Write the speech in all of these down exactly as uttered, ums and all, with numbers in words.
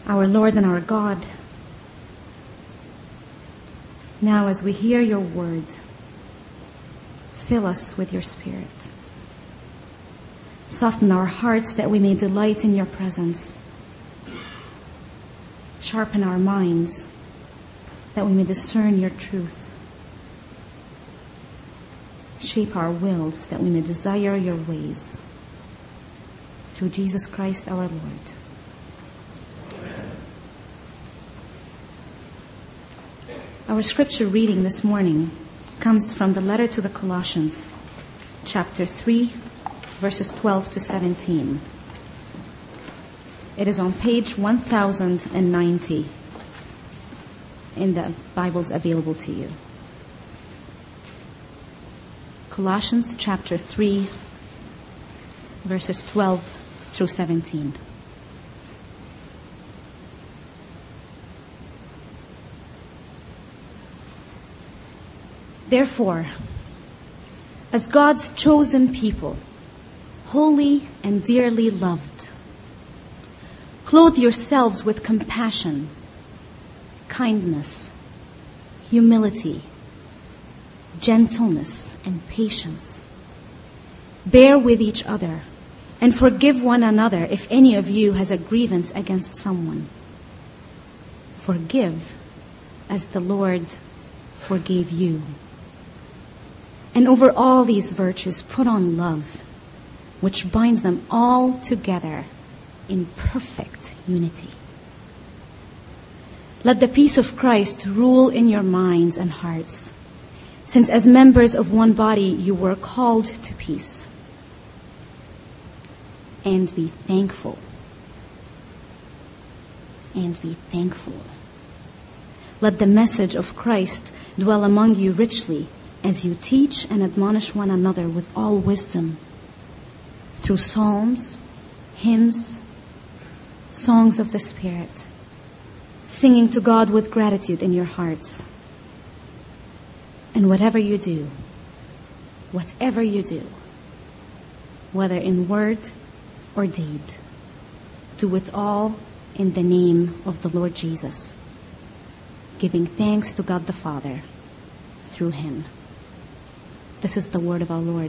our Lord and our God, now as we hear your word, fill us with your Spirit. Soften our hearts that we may delight in your presence. Sharpen our minds that we may discern your truth. Shape our wills that we may desire your ways. Through Jesus Christ our Lord. Amen. Our scripture reading this morning comes from the letter to the Colossians, chapter three, verses twelve to seventeen. It is on page one thousand ninety in the Bibles available to you. Colossians chapter three, verses twelve through seventeen. Therefore, as God's chosen people, holy and dearly loved, clothe yourselves with compassion, kindness, humility, gentleness, and patience. Bear with each other and forgive one another if any of you has a grievance against someone. Forgive as the Lord forgave you. And over all these virtues, put on love, which binds them all together in perfect unity. Let the peace of Christ rule in your minds and hearts, since as members of one body you were called to peace. And be thankful. And be thankful. Let the message of Christ dwell among you richly, as you teach and admonish one another with all wisdom, through psalms, hymns, songs of the Spirit, singing to God with gratitude in your hearts. And whatever you do, whatever you do, whether in word or deed, do it all in the name of the Lord Jesus, giving thanks to God the Father through him. This is the word of our Lord.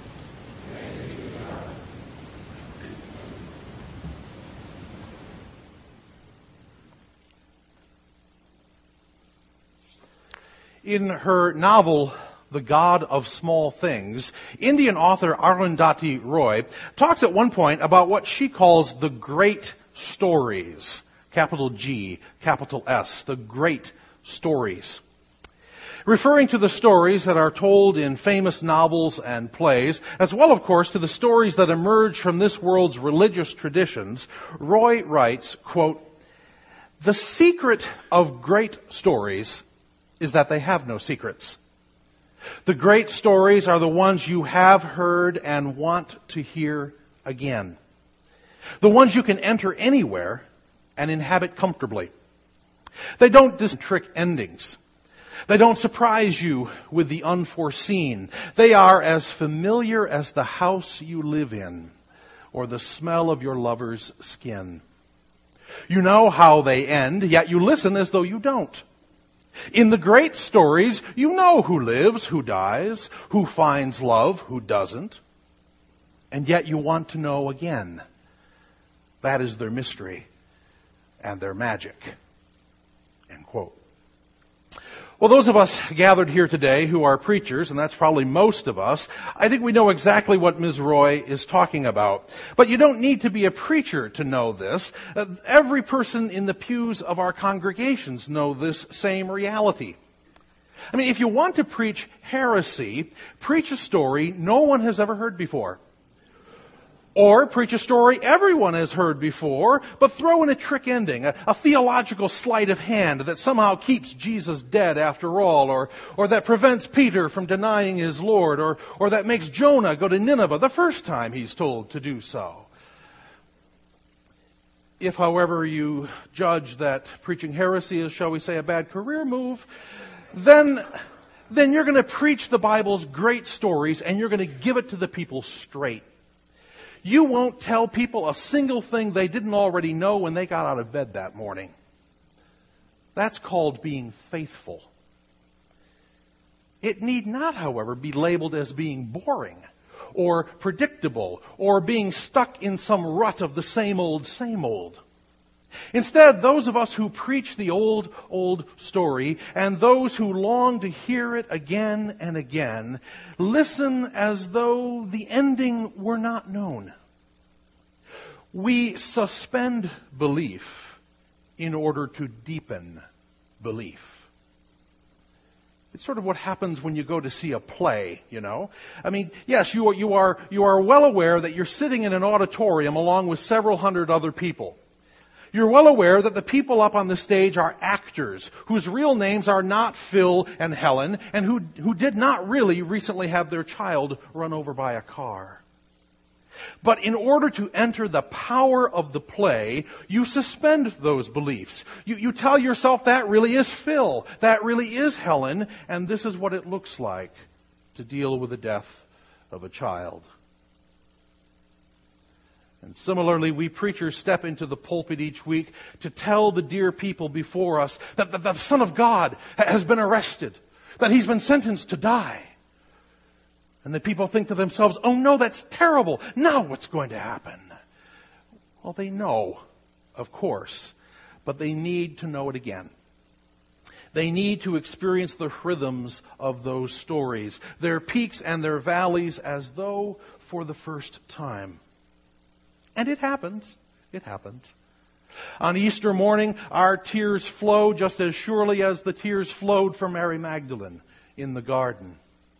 In her novel, The God of Small Things, Indian author Arundhati Roy talks at one point about what she calls the great stories. Capital G, capital S, the great stories. Referring to the stories that are told in famous novels and plays, as well, of course, to the stories that emerge from this world's religious traditions, Roy writes, quote, "The secret of great stories is that they have no secrets. The great stories are the ones you have heard and want to hear again. The ones you can enter anywhere and inhabit comfortably. They don't dis- trick endings. They don't surprise you with the unforeseen. They are as familiar as the house you live in or the smell of your lover's skin. You know how they end, yet you listen as though you don't. In the great stories, you know who lives, who dies, who finds love, who doesn't. And yet you want to know again. That is their mystery and their magic." End quote. Well, those of us gathered here today who are preachers, and that's probably most of us, I think we know exactly what Miz Roy is talking about. But you don't need to be a preacher to know this. Uh, every person in the pews of our congregations know this same reality. I mean, if you want to preach heresy, preach a story no one has ever heard before. Or preach a story everyone has heard before, but throw in a trick ending, a, a theological sleight of hand that somehow keeps Jesus dead after all, or, or that prevents Peter from denying his Lord, or, or that makes Jonah go to Nineveh the first time he's told to do so. If, however, you judge that preaching heresy is, shall we say, a bad career move, then, then you're going to preach the Bible's great stories and you're going to give it to the people straight. You won't tell people a single thing they didn't already know when they got out of bed that morning. That's called being faithful. It need not, however, be labeled as being boring or predictable or being stuck in some rut of the same old, same old. Instead, those of us who preach the old, old story and those who long to hear it again and again listen as though the ending were not known. We suspend belief in order to deepen belief. It's sort of what happens when you go to see a play, you know. I mean, yes, you are, you are, you are well aware that you're sitting in an auditorium along with several hundred other people. You're well aware that the people up on the stage are actors whose real names are not Phil and Helen and who, who did not really recently have their child run over by a car. But in order to enter the power of the play, you suspend those beliefs. You, you tell yourself that really is Phil, that really is Helen, and this is what it looks like to deal with the death of a child. And similarly, we preachers step into the pulpit each week to tell the dear people before us that the, the Son of God has been arrested, that He's been sentenced to die. And the people think to themselves, oh no, that's terrible. Now what's going to happen? Well, they know, of course, but they need to know it again. They need to experience the rhythms of those stories, their peaks and their valleys as though for the first time. And it happens. It happens. On Easter morning, our tears flow just as surely as the tears flowed for Mary Magdalene in the garden.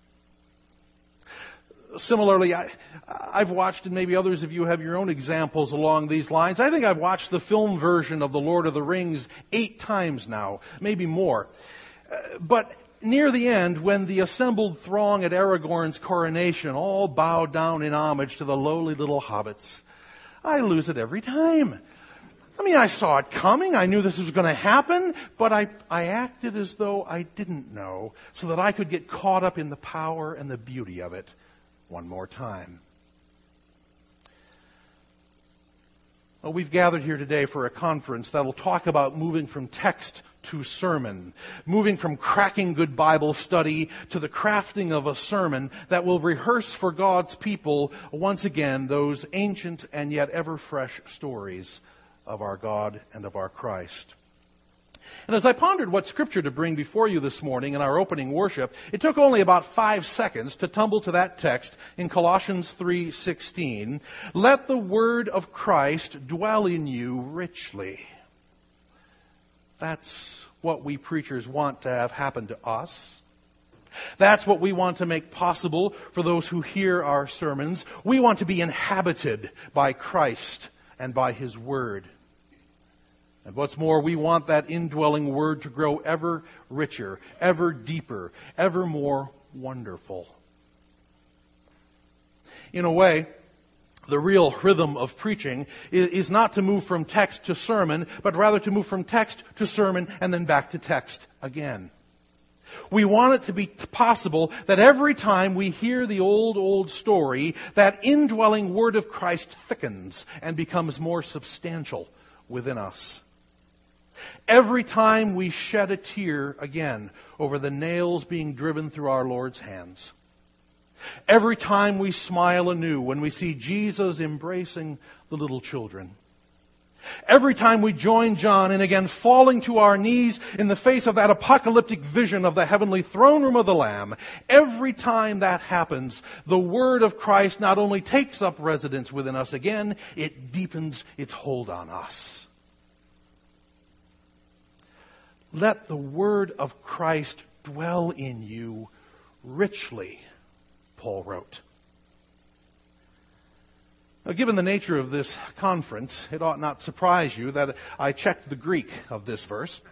Similarly, I, I've watched, and maybe others of you have your own examples along these lines. I think I've watched the film version of The Lord of the Rings eight times now, maybe more. Uh, but near the end, when the assembled throng at Aragorn's coronation all bow down in homage to the lowly little hobbits, I lose it every time. I mean, I saw it coming. I knew this was going to happen, but I, I acted as though I didn't know so that I could get caught up in the power and the beauty of it one more time. Well, we've gathered here today for a conference that will talk about moving from text to sermon, moving from cracking good Bible study to the crafting of a sermon that will rehearse for God's people once again those ancient and yet ever fresh stories of our God and of our Christ. And as I pondered what scripture to bring before you this morning in our opening worship, it took only about five seconds to tumble to that text in Colossians three sixteen. Let the word of Christ dwell in you richly. That's what we preachers want to have happen to us. That's what we want to make possible for those who hear our sermons. We want to be inhabited by Christ and by His Word. And what's more, we want that indwelling Word to grow ever richer, ever deeper, ever more wonderful. In a way, the real rhythm of preaching is not to move from text to sermon, but rather to move from text to sermon and then back to text again. We want it to be possible that every time we hear the old, old story, that indwelling word of Christ thickens and becomes more substantial within us. Every time we shed a tear again over the nails being driven through our Lord's hands. Every time we smile anew when we see Jesus embracing the little children. Every time we join John in again falling to our knees in the face of that apocalyptic vision of the heavenly throne room of the Lamb. Every time that happens, the word of Christ not only takes up residence within us again, it deepens its hold on us. Let the word of Christ dwell in you richly, Paul wrote. Now, given the nature of this conference, it ought not surprise you that I checked the Greek of this verse.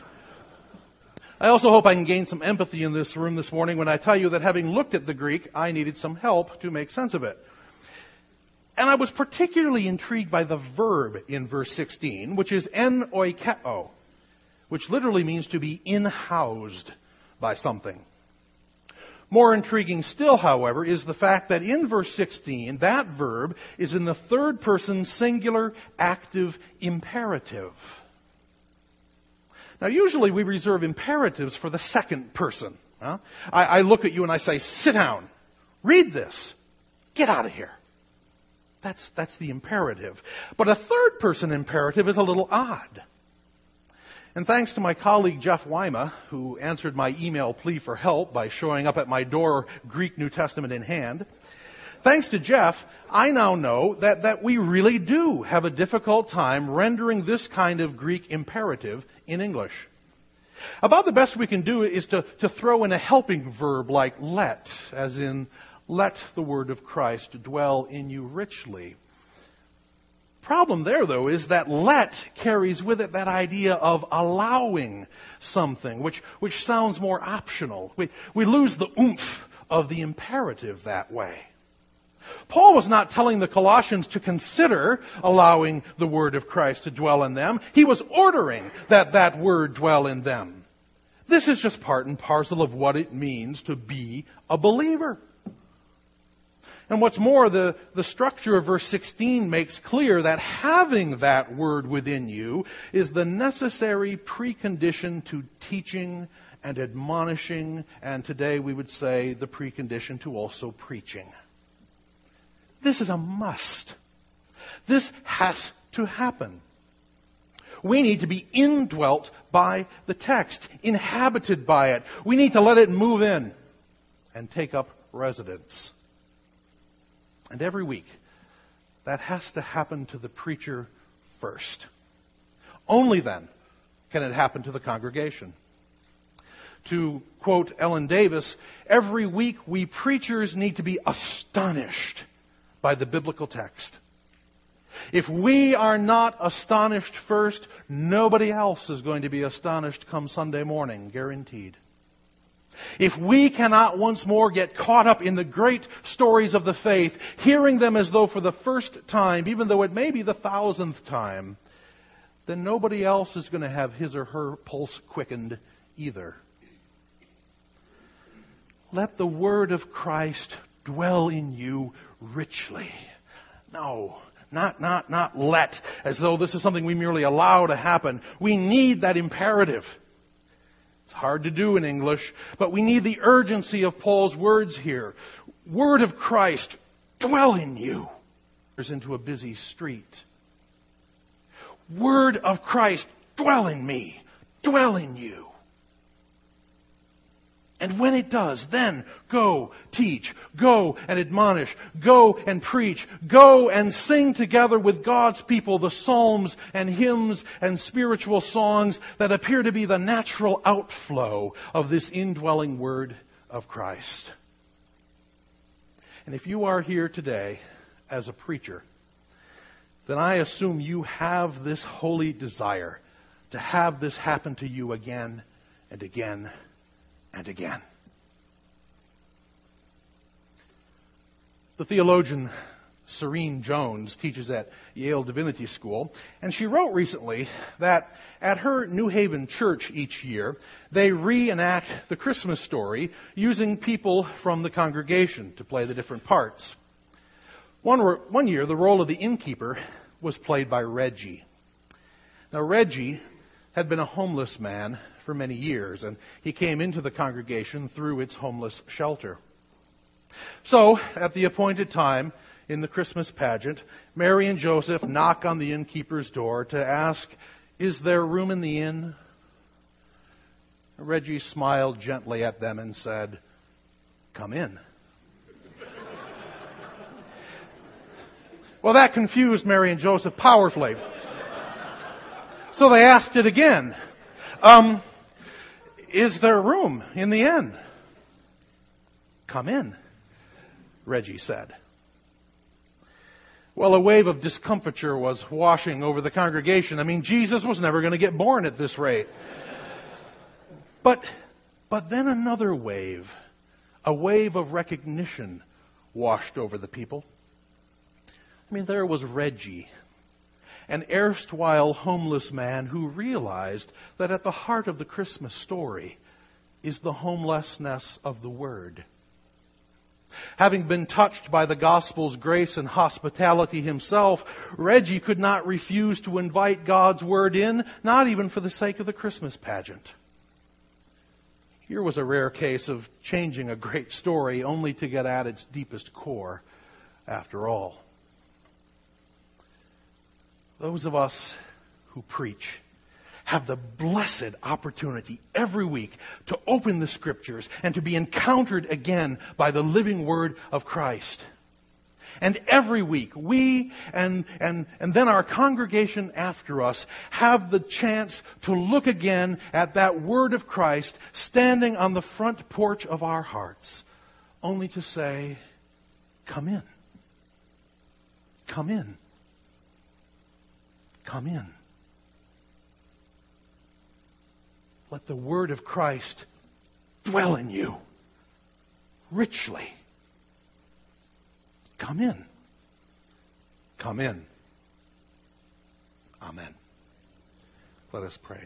I also hope I can gain some empathy in this room this morning when I tell you that having looked at the Greek, I needed some help to make sense of it. And I was particularly intrigued by the verb in verse sixteen, which is en oikeo, which literally means to be in-housed by something. More intriguing still, however, is the fact that in verse sixteen, that verb is in the third person singular active imperative. Now, usually we reserve imperatives for the second person. Huh? I, I look at you and I say, sit down, read this, get out of here. That's, that's the imperative. But a third person imperative is a little odd. And thanks to my colleague Jeff Wyma, who answered my email plea for help by showing up at my door, Greek New Testament in hand, thanks to Jeff, I now know that, that we really do have a difficult time rendering this kind of Greek imperative in English. About the best we can do is to, to throw in a helping verb like let, as in, let the word of Christ dwell in you richly. Problem there, though, is that let carries with it that idea of allowing something, which, which sounds more optional. We, we lose the oomph of the imperative that way. Paul was not telling the Colossians to consider allowing the word of Christ to dwell in them. He was ordering that that word dwell in them. This is just part and parcel of what it means to be a believer. And what's more, the, the structure of verse sixteen makes clear that having that word within you is the necessary precondition to teaching and admonishing, and today we would say the precondition to also preaching. This is a must. This has to happen. We need to be indwelt by the text, inhabited by it. We need to let it move in and take up residence. And every week, that has to happen to the preacher first. Only then can it happen to the congregation. To quote Ellen Davis, every week we preachers need to be astonished by the biblical text. If we are not astonished first, nobody else is going to be astonished come Sunday morning, guaranteed. If we cannot once more get caught up in the great stories of the faith, hearing them as though for the first time, even though it may be the thousandth time, then nobody else is going to have his or her pulse quickened either. Let the word of Christ dwell in you richly. No, not, not, not let, as though this is something we merely allow to happen. We need that imperative. It's hard to do in English, but we need the urgency of Paul's words here. Word of Christ, dwell in you. There's into a busy street. Word of Christ, dwell in me, dwell in you. And when it does, then go teach, go and admonish, go and preach, go and sing together with God's people the psalms and hymns and spiritual songs that appear to be the natural outflow of this indwelling word of Christ. And if you are here today as a preacher, then I assume you have this holy desire to have this happen to you again and again and again. The theologian Serene Jones teaches at Yale Divinity School, and she wrote recently that at her New Haven church each year, they reenact the Christmas story using people from the congregation to play the different parts. One, one year, the role of the innkeeper was played by Reggie. Now, Reggie had been a homeless man for many years, and he came into the congregation through its homeless shelter. So, at the appointed time in the Christmas pageant, Mary and Joseph knock on the innkeeper's door to ask, "Is there room in the inn?" Reggie smiled gently at them and said, "Come in." Well, that confused Mary and Joseph powerfully. So they asked it again. Um, is there room in the inn? "Come in," Reggie said. Well, a wave of discomfiture was washing over the congregation. I mean, Jesus was never going to get born at this rate. But, but then another wave, a wave of recognition washed over the people. I mean, there was Reggie, an erstwhile homeless man who realized that at the heart of the Christmas story is the homelessness of the Word. Having been touched by the gospel's grace and hospitality himself, Reggie could not refuse to invite God's word in, not even for the sake of the Christmas pageant. Here was a rare case of changing a great story only to get at its deepest core, after all. Those of us who preach have the blessed opportunity every week to open the Scriptures and to be encountered again by the living Word of Christ. And every week, we and, and, and then our congregation after us have the chance to look again at that Word of Christ standing on the front porch of our hearts, only to say, come in. Come in. Come in. Let the word of Christ dwell in you richly. Come in. Come in. Amen. Let us pray.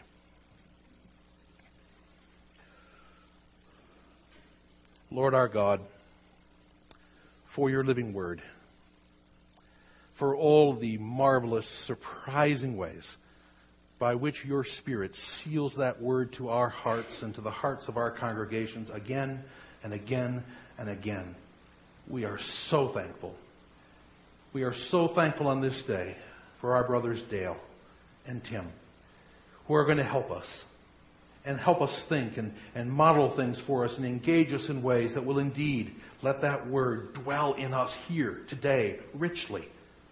Lord our God, for your living word, for all the marvelous, surprising ways by which your Spirit seals that word to our hearts and to the hearts of our congregations again and again and again. We are so thankful. We are so thankful on this day for our brothers Dale and Tim, who are going to help us and help us think and, and model things for us and engage us in ways that will indeed let that word dwell in us here today richly.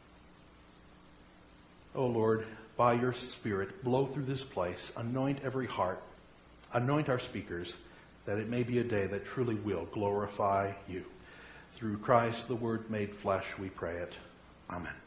Oh Lord, by your Spirit, blow through this place, anoint every heart, anoint our speakers, that it may be a day that truly will glorify you. Through Christ, the Word made flesh, we pray it. Amen.